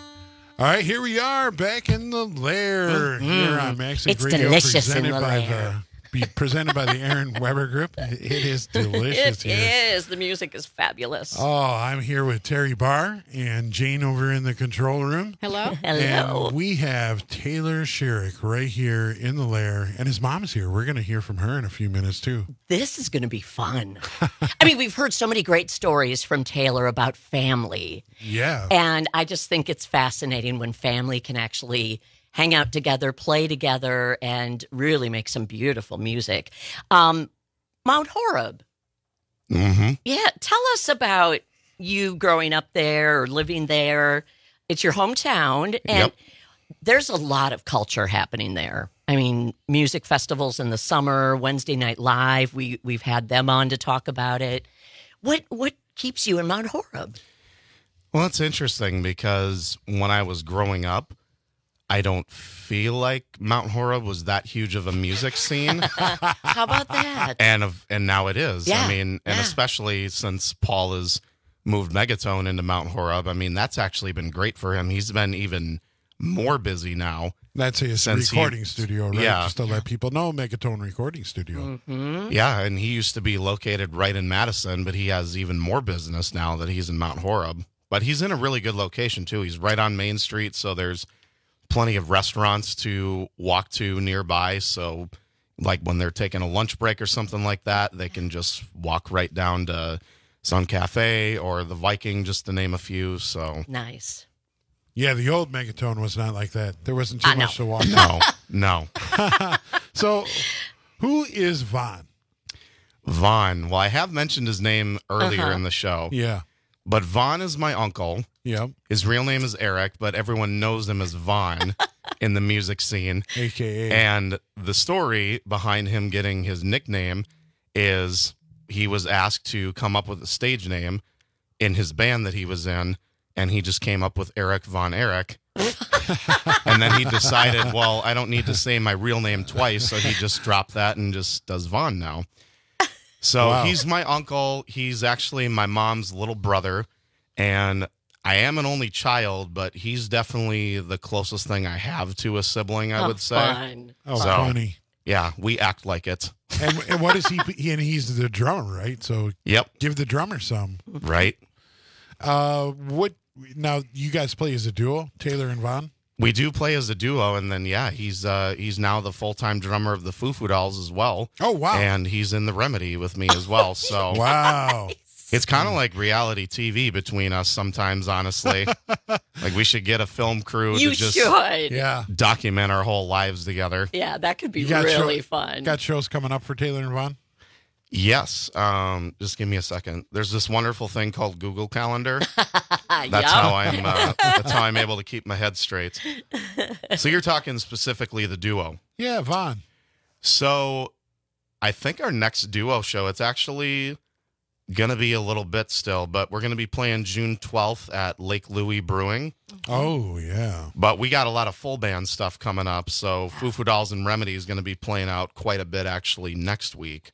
All right, here we are back in the lair mm-hmm. here on Mag Zinc it's Radio. Delicious presented in the by lair. the be presented by the Aaron Weber Group. It is delicious It here. is. The music is fabulous. Oh, I'm here with Terry Barr and Jane over in the control room. Hello. And we have Taylor Sherrick right here in the lair, and his mom's here. We're going to hear from her in a few minutes, too. This is going to be fun. I mean, we've heard so many great stories from Taylor about family. Yeah. And I just think it's fascinating when family can actually hang out together, play together, and really make some beautiful music. Um, Mount Horeb. Mm-hmm. Yeah, tell us about you growing up there or living there. It's your hometown, and yep. there's a lot of culture happening there. I mean, music festivals in the summer, Wednesday Night Live. We we've had them on to talk about it. What what keeps you in Mount Horeb? Well, it's interesting because when I was growing up, I don't feel like Mount Horeb was that huge of a music scene. How about that? And of and now it is. Yeah, I mean, and yeah. especially since Paul has moved Megatone into Mount Horeb. I mean, that's actually been great for him. He's been even more busy now. That's his since recording he, studio, right? Yeah. Just to let people know, Megatone Recording Studio. Mm-hmm. Yeah, and he used to be located right in Madison, but he has even more business now that he's in Mount Horeb. But he's in a really good location, too. He's right on Main Street, so there's plenty of restaurants to walk to nearby. So, like when they're taking a lunch break or something like that, they can just walk right down to Sun Cafe or the Viking, just to name a few. So nice. Yeah, the old Megatone was not like that. There wasn't too Uh, much no. to walk. No, no. So, who is Vaughn? Vaughn. Well, I have mentioned his name earlier Uh-huh. in the show. Yeah. But Vaughn is my uncle. Yep. His real name is Eric, but everyone knows him as Vaughn in the music scene. A K A. And the story behind him getting his nickname is he was asked to come up with a stage name in his band that he was in, and he just came up with Eric Von Erich. And then he decided, well, I don't need to say my real name twice, so he just dropped that and just does Vaughn now. So Wow. he's my uncle. He's actually my mom's little brother, and I am an only child, but he's definitely the closest thing I have to a sibling, I Oh, would say. fun. Oh, So, funny. Yeah, we act like it. And, and what is he, he? And he's the drummer, right? So Yep, give the drummer some. right. Uh, what? Now you guys play as a duo, Taylor and Vaughn. We do play as a duo, and then yeah, he's uh, he's now the full time drummer of the Foo Foo Dolls as well. Oh wow! And he's in the Remedy with me as well. So Wow. it's kind of like reality T V between us sometimes. Honestly, like we should get a film crew You to just should. Yeah. document our whole lives together. Yeah, that could be You got really show- fun. Got shows coming up for Taylor and Vaughn. Yes. Um, just give me a second. There's this wonderful thing called Google Calendar. That's Yep. how I'm. Uh, that's how I'm able to keep my head straight. So you're talking specifically the duo. Yeah, Vaughn. So I think our next duo show, it's actually going to be a little bit still, but we're going to be playing June twelfth at Lake Louie Brewing. Oh yeah. But we got a lot of full band stuff coming up. So Foo Foo Dolls and Remedy is going to be playing out quite a bit actually next week.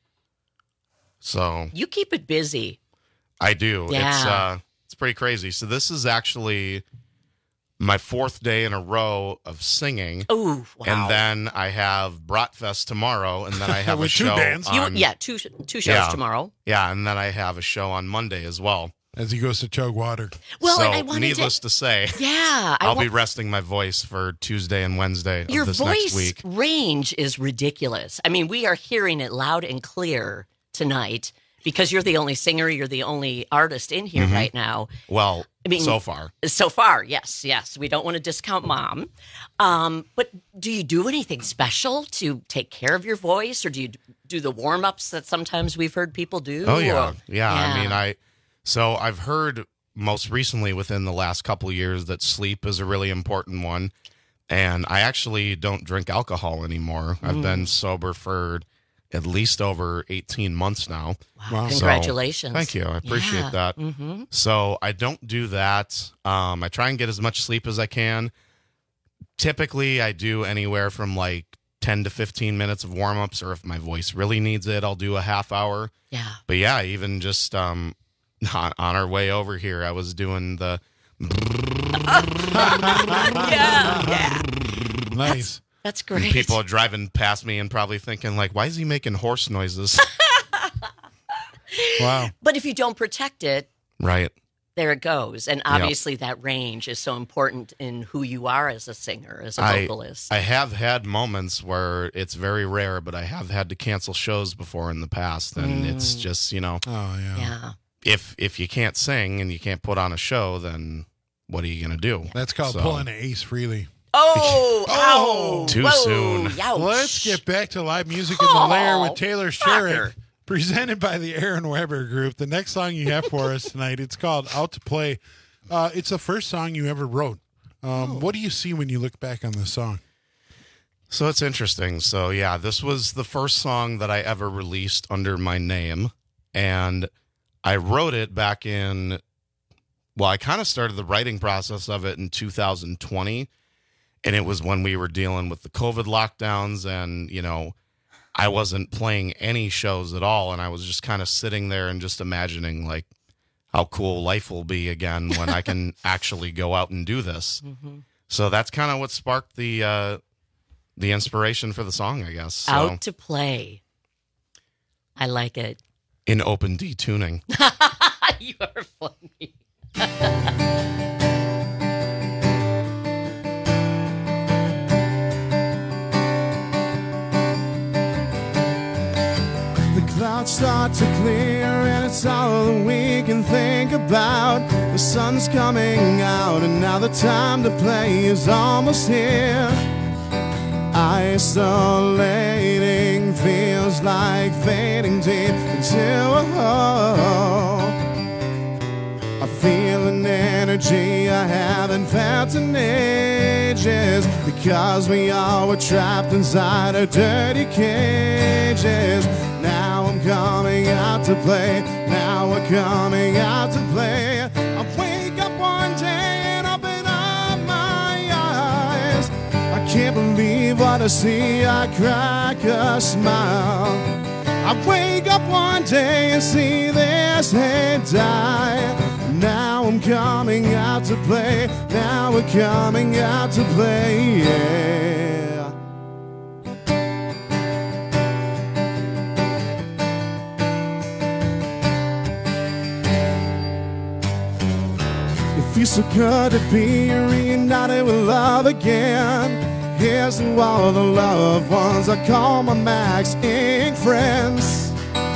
So You keep it busy. I do. Yeah. It's uh it's pretty crazy. So this is actually my fourth day in a row of singing. Ooh, wow. And then I have Bratfest tomorrow, and then I have a With two show bands? You, on, yeah, two two shows Yeah. tomorrow. yeah, and then I have a show on Monday as well. As he goes to chug water. Well, so and I wanted needless to, to, say, yeah, I I'll wa- be resting my voice for Tuesday and Wednesday your of this voice next week. range is ridiculous. I mean, we are hearing it loud and clear tonight because you're the only singer, you're the only artist in here Mhm. right now. Well, I mean, so far. So far, yes, yes. We don't want to discount Mom. Um, but do you do anything special to take care of your voice, or do you do the warm ups that sometimes we've heard people do? Oh yeah. Or- yeah, I mean, I so I've heard most recently within the last couple of years that sleep is a really important one, and I actually don't drink alcohol anymore. I've Mm. been sober for at least over eighteen months now. Wow. So, Congratulations. thank you. I appreciate Yeah. that. Mhm. So I don't do that. Um, I try and get as much sleep as I can. Typically, I do anywhere from like ten to fifteen minutes of warm ups, or if my voice really needs it, I'll do a half hour. Yeah. But yeah, even just um, on, on our way over here, I was doing the. yeah, yeah. Nice. That's And great. people are driving past me and probably thinking, like, why is he making horse noises? Wow. But if you don't protect it, Right. there it goes. And Yep. obviously, that range is so important in who you are as a singer, as a I, vocalist. I have had moments where it's very rare, but I have had to cancel shows before in the past, and it's Mm. just, you know, Oh yeah. yeah. if if you can't sing and you can't put on a show, then what are you gonna do? That's called So- pulling an ace freely. Oh, Oh, too whoa, soon. Youch. Let's get back to live music in the lair with Taylor Shocker. Sherrick, presented by the Aaron Weber Group. The next song you have for us tonight, it's called Out to Play. Uh, it's the first song you ever wrote. Um, What do you see when you look back on this song? So it's interesting. So yeah, this was the first song that I ever released under my name, and I wrote it back in, well, I kind of started the writing process of it in two thousand twenty, and it was when we were dealing with the COVID lockdowns, and, you know, I wasn't playing any shows at all, and I was just kind of sitting there and just imagining, like, how cool life will be again when I can actually go out and do this. Mm-hmm. So that's kind of what sparked the uh, the inspiration for the song, I guess. So, out to play. I like it. In open D tuning. You are funny. Clouds start to clear, and it's all that we can think about. The sun's coming out, and now the time to play is almost here. Isolating feels like fading deep into a hole. I feel an energy I haven't felt in ages, because we all were trapped inside our dirty cages. Now I'm coming out to play. Now we're coming out to play. I wake up one day and open up my eyes. I can't believe what I see. I crack a smile. I wake up one day and see this head die. Now I'm coming out to play. Now we're coming out to play, yeah. Feels so good to be reunited with love again. Here's to all the loved ones I call my Max Incorporated friends.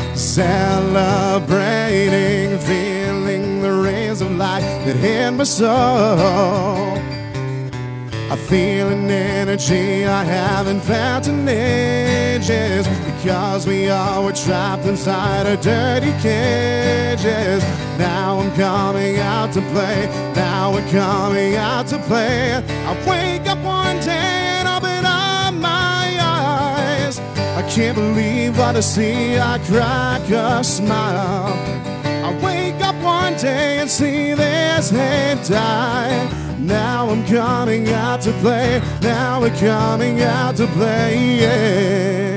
Celebrating, feeling the rays of light that hit my soul. I feel an energy I haven't felt in ages, because we all were trapped inside our dirty cages. Now I'm coming out to play. Now we're coming out to play. I wake up one day and open up my eyes. I can't believe what I see. I crack a smile. I wake up one day and see this head die. Now I'm coming out to play. Now we're coming out to play, yeah.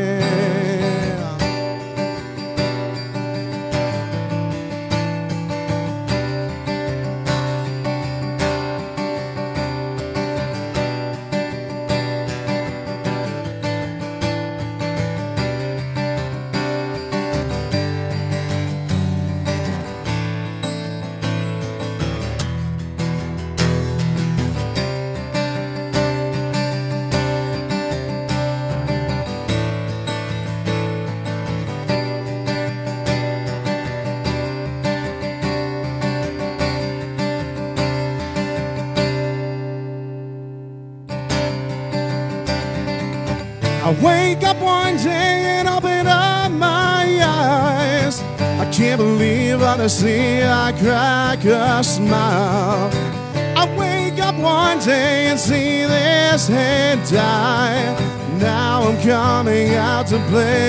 I wake up one day and open up my eyes. I can't believe what I see. I crack a smile. I wake up one day and see this head die. Now I'm coming out to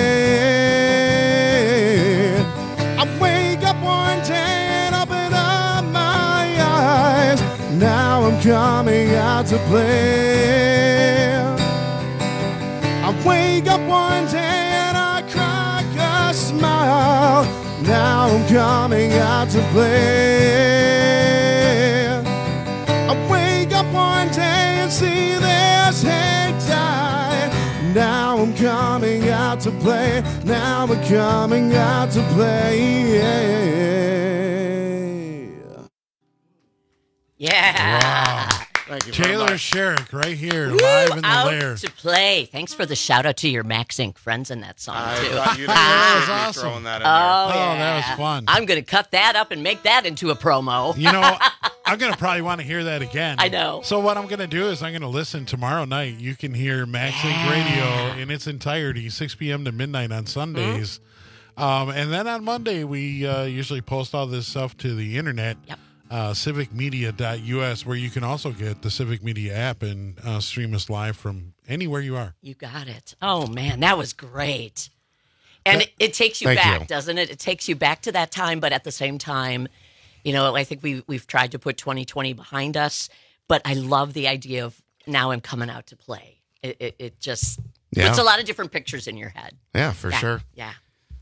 play. I wake up one day and open up my eyes. Now I'm coming out to play. I wake up one day and I crack a smile. Now I'm coming out to play. I wake up one day and see this head die. Now I'm coming out to play. Now we're coming out to play, yeah. Yeah. Wow. Thank you Taylor very much. Sherrick right here, Woo, live in the out lair. to play. Thanks for the shout out to your Max Incorporated friends in that song, I too. thought you'd That was be awesome. throwing that in Oh, there. yeah. Oh, that was fun. I'm going to cut that up and make that into a promo. You know, I'm going to probably want to hear that again. I know. So what I'm going to do is I'm going to listen tomorrow night. You can hear Max Inc Radio in its entirety, six p.m. to midnight on Sundays. Mm-hmm. Um, and then on Monday, we uh, usually post all this stuff to the internet. Yep. uh, civic media dot U S, where you can also get the Civic Media app and uh, stream us live from anywhere you are. You got it. Oh, man, that was great. And That- it, it takes you Thank back, you. doesn't it? It takes you back to that time, but at the same time, you know, I think we, we've tried to put twenty twenty behind us, but I love the idea of now I'm coming out to play. It, it, it just Yeah. puts a lot of different pictures in your head. Yeah, for Yeah, sure. Yeah.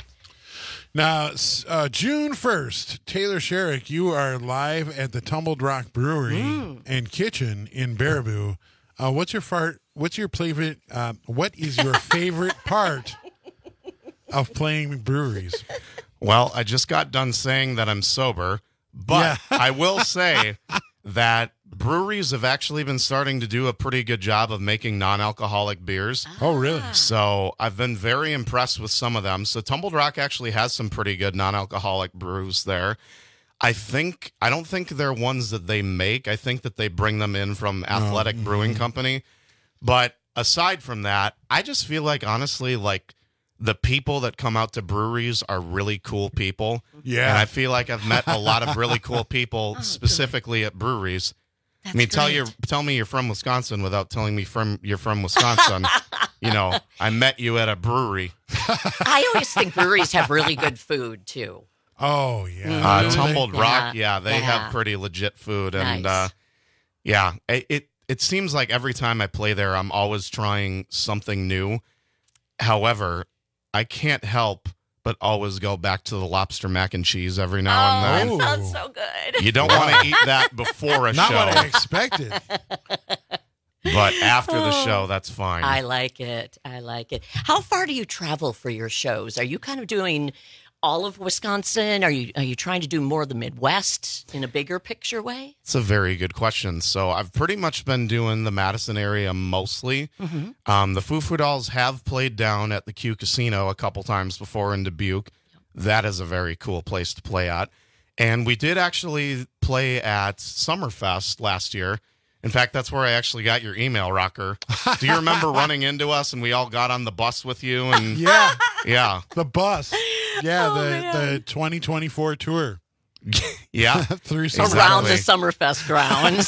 Now, s- uh, June first, Taylor Sherrick, you are live at the Tumbled Rock Brewery Mm. and Kitchen in Baraboo. Uh, what's your fart? What's your favorite? Uh, what is your favorite part of playing breweries? Well, I just got done saying that I'm sober, but I will say that breweries have actually been starting to do a pretty good job of making non-alcoholic beers. Oh, really? So I've been very impressed with some of them. So Tumbled Rock actually has some pretty good non-alcoholic brews there. I think I don't think they're ones that they make. I think that they bring them in from Athletic mm-hmm. Brewing Company. But aside from that, I just feel like honestly, like the people that come out to breweries are really cool people. Yeah. And I feel like I've met a lot of really cool people specifically at breweries. I mean, tell you tell me you're from Wisconsin without telling me from you're from Wisconsin. You know, I met you at a brewery. I always think breweries have really good food, too. Oh, yeah. Uh, Really? Tumbled Yeah. Rock, yeah, they Yeah. have pretty legit food, and Nice. uh, yeah, it, it it seems like every time I play there, I'm always trying something new. However, I can't help but always go back to the lobster mac and cheese every now and then. That sounds so good. You don't want to eat that before a Not show, what I expected. but after the show, that's fine. I like it. I like it. How far do you travel for your shows? Are you kind of doing all of Wisconsin? Are you are you trying to do more of the Midwest in a bigger picture way? It's a very good question. So I've pretty much been doing the Madison area mostly. Mhm. Um, the Foo Foo Dolls have played down at the Q Casino a couple times before in Dubuque. That is a very cool place to play at. And we did actually play at Summerfest last year. In fact, that's where I actually got your email, Rocker. Do you remember running into us and we all got on the bus with you? And Yeah. yeah. The bus. Yeah, Oh, the, man. the twenty twenty-four tour. Yeah. Through Around the Exactly. Summerfest grounds.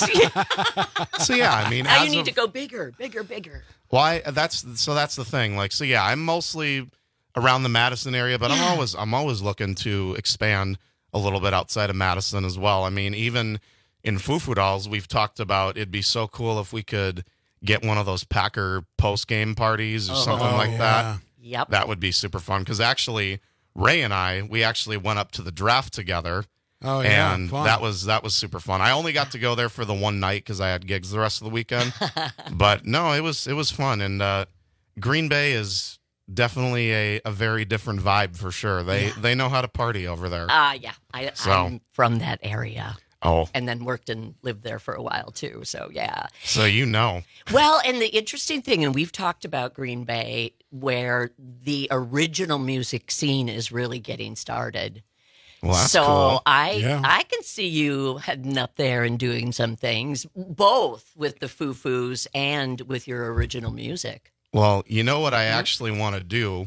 So yeah, I mean, now as you need of- to go bigger, bigger, bigger. Why? That's so. That's the thing. Like, so yeah, I'm mostly around the Madison area, but I'm Yeah. always I'm always looking to expand a little bit outside of Madison as well. I mean, even in Foo Foo Dolls, we've talked about it'd be so cool if we could get one of those Packer post game parties or Oh. something Oh, like yeah. that. Yep. That would be super fun because actually Ray and I we actually went up to the draft together. Oh, yeah. and fun. that was that was super fun. I only got to go there for the one night because I had gigs the rest of the weekend. But no, it was it was fun, and uh, Green Bay is definitely a, a very different vibe for sure. They Yeah. they know how to party over there. Ah, yeah. I, So- I'm from that area. Oh, And then worked and lived there for a while too. So yeah. so you know, Well, and the interesting thing, and we've talked about Green Bay, where the original music scene is really getting started. well that's so cool. I Yeah. I can see you heading up there and doing some things, both with the Foo Foos and with your original music. Well, you know what I Mm-hmm. actually want to do.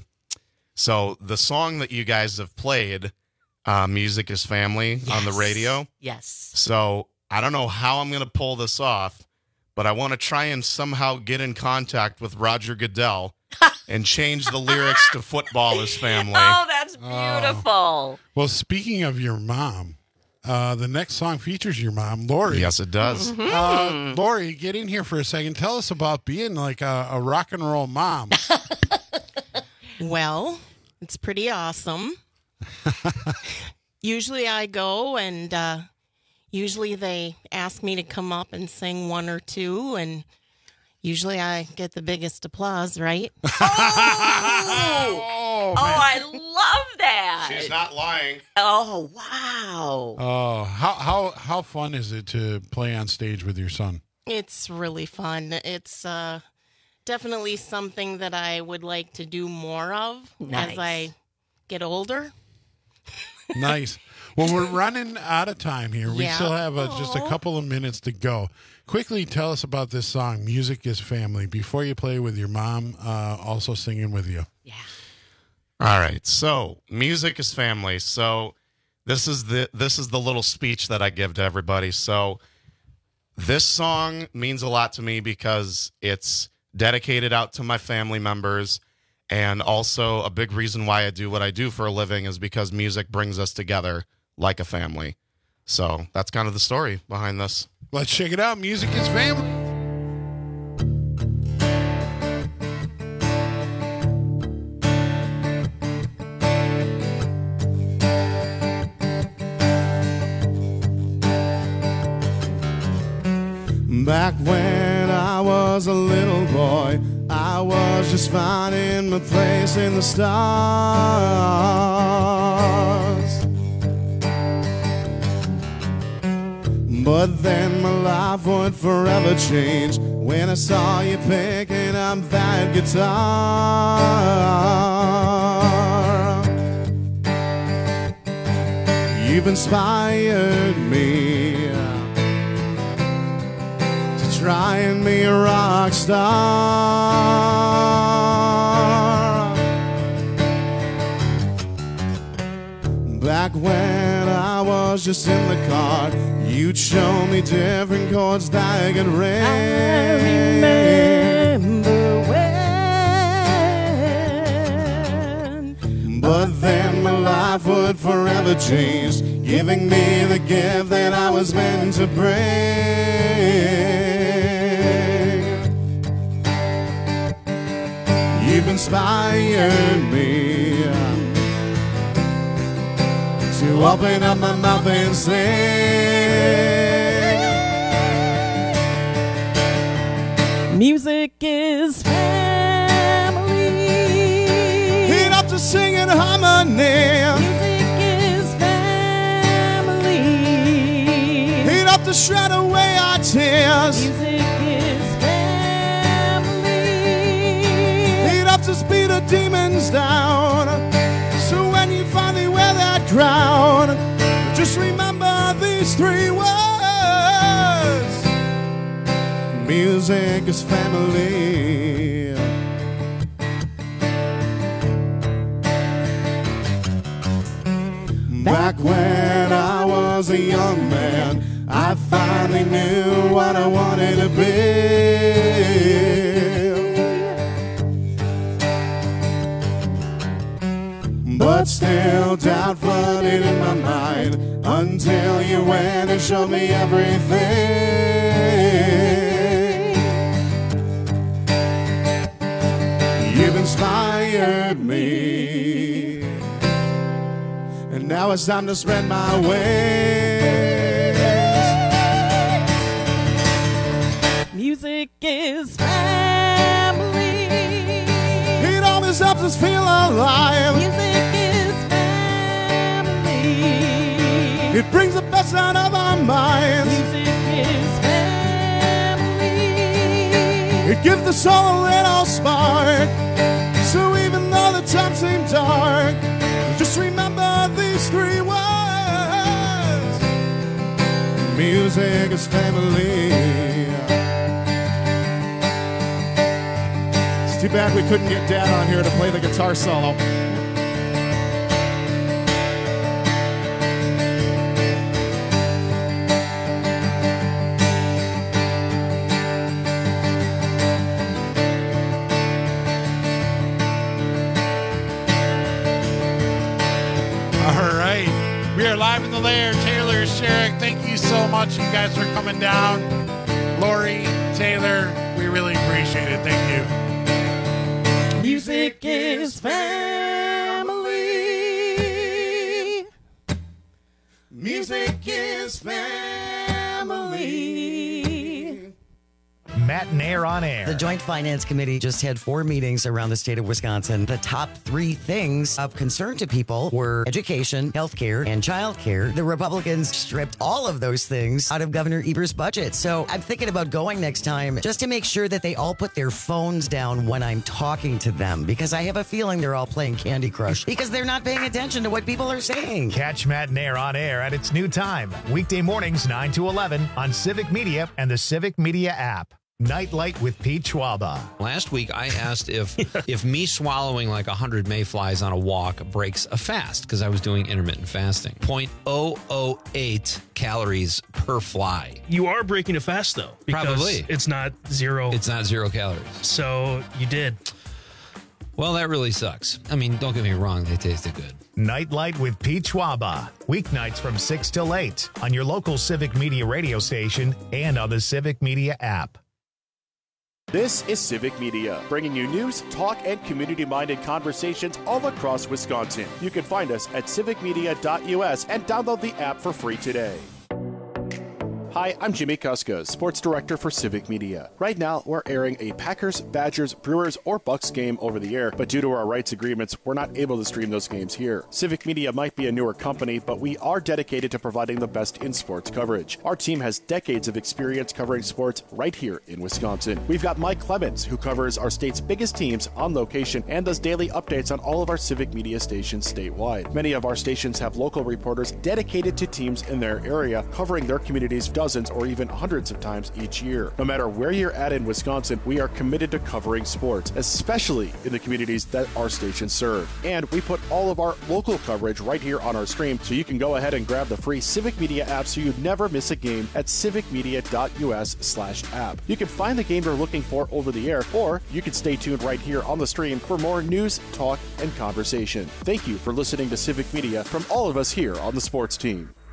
So the song that you guys have played, uh, "Music Is Family" on the Yes. radio. Yes. So I don't know how I'm going to pull this off, but I want to try and somehow get in contact with Roger Goodell and change the lyrics to "Football is Family." Oh, that's beautiful. Well, speaking of your mom, uh, the next song features your mom, Lori. Yes, it does. Mm-hmm. Uh, Lori, get in here for a second. Tell us about being like a, a rock and roll mom. Well, it's pretty awesome. Usually I go and uh, usually they ask me to come up and sing one or two, and usually I get the biggest applause, right? Oh, oh, I love that. She's not lying. Oh, wow. Oh, how how how fun is it to play on stage with your son? It's really fun. It's uh, definitely something that I would like to do more of Nice. as I get older. Nice. Well, we're running out of time here. We Yeah. still have uh, just a couple of minutes to go. Quickly tell us about this song, "Music Is Family," before you play with your mom, uh, also singing with you. All right. So, "Music is Family." So, this is the this is the little speech that I give to everybody. So this song means a lot to me because it's dedicated out to my family members, and also a big reason why I do what I do for a living is because music brings us together like a family. So that's kind of the story behind this. Let's check it out. Music is family. Back when I was a little boy, I was just finding my place in the stars. But then my life would forever change when I saw you picking up that guitar. You've inspired me try and be a rock star. Back when I was just in the car, you'd show me different chords that I could ring. I remember when. But then my life would forever change, giving me the gift that I was meant to bring. You've inspired me to open up my mouth and sing. Music is family. Enough to sing in harmony. Music is family. Enough to shred away our tears. Music is to speed the demons down. So when you finally wear that crown, just remember these three words: music is family. Back when I was a young man, I finally knew what I wanted to be. But still doubt flooded in my mind until you went and showed me everything. You've inspired me, and now it's time to spread my wings. Music is family. It always helps us feel alive. Music It brings the best out of our minds. Music is family. It gives the soul a little spark. So even though the times seem dark, just remember these three words: music is family. It's too bad we couldn't get Dad on here to play the guitar solo. Live in the lair, Taylor, Sherrick, thank you so much, you guys, for coming down. Lori, Taylor, we really appreciate it. Thank you. Music is family. Music is family. Matt and Air on Air. The Joint Finance Committee just had four meetings around the state of Wisconsin. The top three things of concern to people were education, healthcare, and childcare. The Republicans stripped all of those things out of Governor Evers' budget. So I'm thinking about going next time just to make sure that they all put their phones down when I'm talking to them, because I have a feeling they're all playing Candy Crush because they're not paying attention to what people are saying. Catch Matt and Air on Air at its new time, weekday mornings nine to eleven on Civic Media and the Civic Media app. Nightlight with Pete Schwaba. Last week, I asked if if me swallowing like one hundred mayflies on a walk breaks a fast, because I was doing intermittent fasting. zero point zero zero eight calories per fly. You are breaking a fast, though. Because Probably. It's not zero. It's not zero calories. So you did. Well, that really sucks. I mean, don't get me wrong, they tasted good. Nightlight with Pete Schwaba. Weeknights from six till eight on your local Civic Media radio station and on the Civic Media app. This is Civic Media, bringing you news, talk, and community-minded conversations all across Wisconsin. You can find us at civic media dot U S and download the app for free today. Hi, I'm Jimmy Kuska, Sports Director for Civic Media. Right now, we're airing a Packers, Badgers, Brewers, or Bucks game over the air, but due to our rights agreements, we're not able to stream those games here. Civic Media might be a newer company, but we are dedicated to providing the best in sports coverage. Our team has decades of experience covering sports right here in Wisconsin. We've got Mike Clemens, who covers our state's biggest teams on location and does daily updates on all of our Civic Media stations statewide. Many of our stations have local reporters dedicated to teams in their area, covering their communities dozens or even hundreds of times each year. No matter where you're at in Wisconsin, we are committed to covering sports, especially in the communities that our stations serve. And we put all of our local coverage right here on our stream, so you can go ahead and grab the free Civic Media app so you never miss a game at civic media dot U S slash app. You can find the game you're looking for over the air, or you can stay tuned right here on the stream for more news, talk, and conversation. Thank you for listening to Civic Media from all of us here on the sports team.